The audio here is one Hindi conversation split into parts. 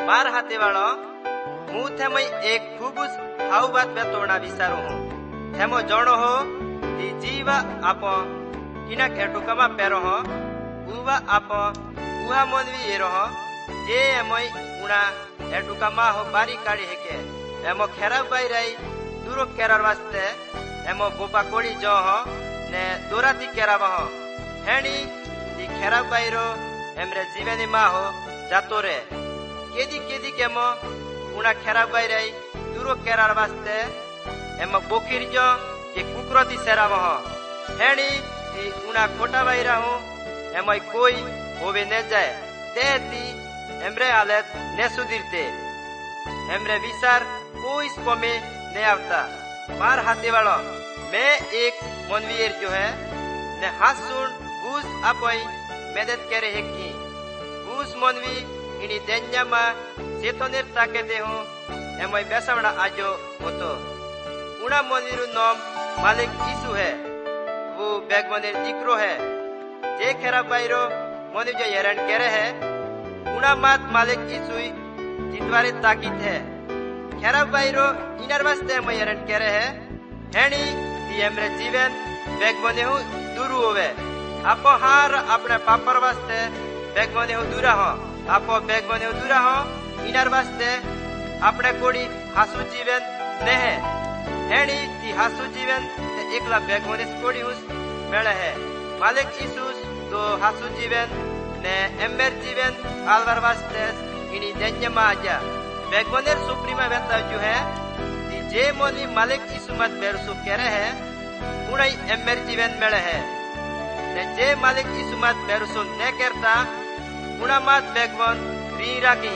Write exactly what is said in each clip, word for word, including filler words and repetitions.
मार हाथे वालो मु थेमई एक खूबुस हाउ बात बेतोड़ा विचारो हूँ थेमो जोड़ो हो ती जीवा आपो किना खेटुकमा पेरो हो उवा आपो उहा मनवी एरो हो जे एमई उना हेटुकमा हो बारी काड़ी हेके एमो खेरा बाईराई दूरो केरार वास्ते एमो बोपा कोड़ी जो हो ने दोराती केरावा हो हेनी ती खेरा बाईरो एमरे जीवनी मा हो जातो रे केदी केदी केमो उना खेरा बाईराई दूरो केरार वास्ते एमो बोखिर जो के कुकरोती सेरावा हो हेनी ती उना खोटा बाईरा हो एमो कोई होवे ने जाए ते ती एमरे हालत ने सुधीरते एमरे विचार कोई स्कोमे ने आवता मार हाथे वालो मैं एक मनवीर जो है ने हाथ सुन बूस अपई मदद करे है की बूस मनवी इनी देन्या मा चेतनेर ताके दे हो एमई बेसवड़ा आजो होतो उना मनवीरु नाम मालिक यीशु है वो बेगमनेर दिक्रो है जे खेरा बाईरो मनी जो हेरान करे है उना मात मालिक यीशु जितवारे ताकीत है खेरा बाईरो इनर वास्ते मैं हेरान करे है हेनी ती एमरे जीवन बेगमने हो दूरू होवे आपो हार अपने पापर वास्ते बेगमने हो दूरा हो आपो बेगमने हो दूरा हो इनर वास्ते अपने कोड़ी हासु जीवन ने है हेनी ती हासु जीवन ते एकला बेगमने कोड़ी हुस मेले है मालिक यीशु तो हासु जीवन ने एम्बर जीवन आलवर वास्ते इनी देन्यमा आजा बेगमनेर सुप्रीमा बेता जो है ती जे मोनी मालिक यीशु मत बेरसु करे है उड़ाई एम्बर जीवन मेले है ने जे मालिक यीशु मत बेरसु ने करता उड़ा मत बेगमन री राखी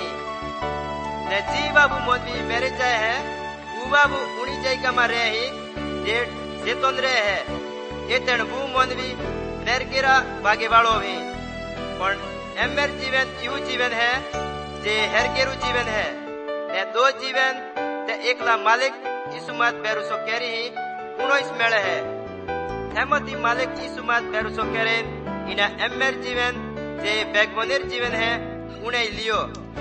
ने जी बाबू मोनी मेरे जाए है उ बाबू उनी जाय का मारे ही जे चेतन रे है एतन बू मोनवी नेरकेरा बागे वालो भी पण एम्बर जीवन यू जीवन है जे हेरकेरु जीवन है ने दो जीवन ते एकला मालिक यीशु मत बेरुसो केरी ही उनो इस मेले है हेमती मालिक यीशु मत बेरुसो करे इना एम्बर जीवन जे बेगमनेर जीवन है उन्हें लियो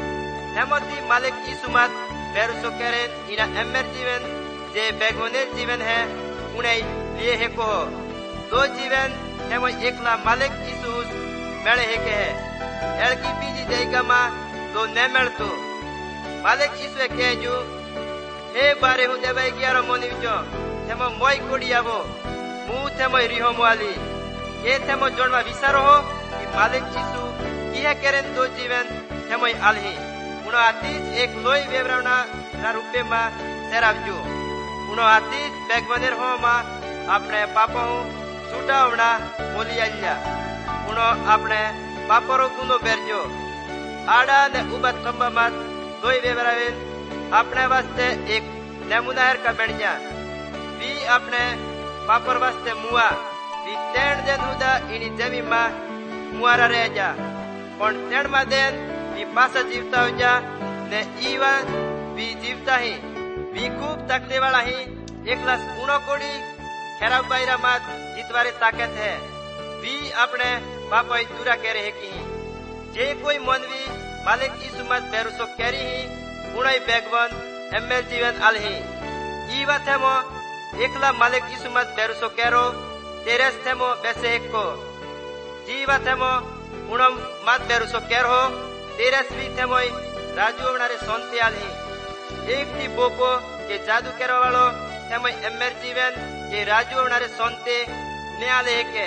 हेमती मालिक यीशु मत बेरुसो करे इना एम्बर जीवन जे बेगमनेर जीवन है उन्हें लिए है को दो जीवन है वो एकला मालिक यीशु मेले है के है एल की बीजी जाएगा माँ दो ने मेल तो मालिक यीशु के जो हे बारे हूँ जब ग्यारह मोनी जो थेमो मोई कोड़ी आवो मुँह थेमो रिहो मुआली ये थेमो जोड़वा विचारो हो कि मालिक यीशु किया करें दो जीवन थेमो आलही उनो आतीज एक लोई वेवरना ना रुपए माँ सेरावजू उनो आतीज बेगमनेर हो माँ अपने पापा हूँ छूटा होना बोली आल्या उनो अपने पापरो गुनो बेरजो आड़ा ने उबत खंबा मत दोई वेवरावेन अपने वास्ते एक नमूनाहर का बनिया भी अपने पापर वास्ते मुआ भी तेण दिन हुदा इनी जमी माँ मुआरा रह जा पण तेण मा दिन भी पासा जीवता हो जा ने ईवा भी जीवता ही भी खूब तकने वाला ही एकला उनो कोड़ी खेराव बाईरा मात जितवारे ताकत है भी अपने पापा दूरा कह रहे की जे कोई मनवी मालिक यीशु मत बेरुसो कैरी ही उनाई बेगवन एम्बर जीवन आलही ईवा थेमो एकला मालिक यीशु मत बेरुसो कैरो तेरेस थेमो बेसे एक को जीवा थेमो उनम मत बेरुसो कैर हो तेरेस भी थेमो राजू उनारे सोंते आलही एक ती बोपो के जादू करो वालो थेमो एम्बर जीवन के राजू उनारे सोंते ने आले के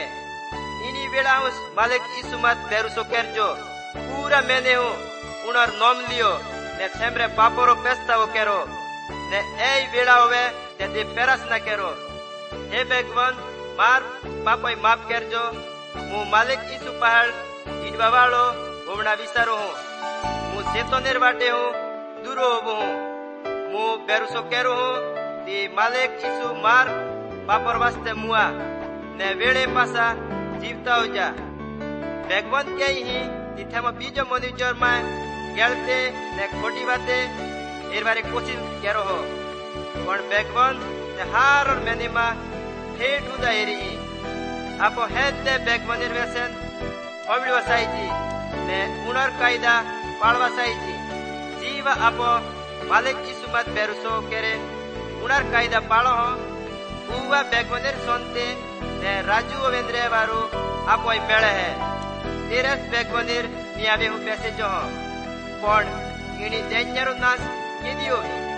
इनी वेला उस मालिक यीशु मत बेरुसो कैर जो पूरा मैंने हूँ उनर नोम लियो ने थेमरे पापोरो पेस्ता वो करो ने ए वेला होवे ते दे पेरस ना करो हे बेगवन मार पापोई माफ कर जो मु मालिक यीशु पहाड़ इन बाबालो होवना विचारो हूँ मु चेतनेर बाटे हूँ दूरो हूँ मु बेरुसो करो हूँ ती मालिक यीशु मार पापोर वास्ते मुआ ने वेले पासा जीवता हो जा बेगवन के ही तिथेमा बीजो मनुजर मां गेलते ने खोटी बाते एर बारे कोशिश करो हो पण बेगवन ने हार और मैंने मां फेट हुदा एरी आपो हेते बेगवनेर वेसन होबड़ी वसाई जी ने उनर कायदा पाळवा साई जी जी जीवा आपो मालिक isumat peruso kere unar kaida palo ho uwa begwanir sonte ne raju vendre varu apoi mele hai teres begwanir niabe hu pese jo ho पण इणी जैन्यारो नास केदियो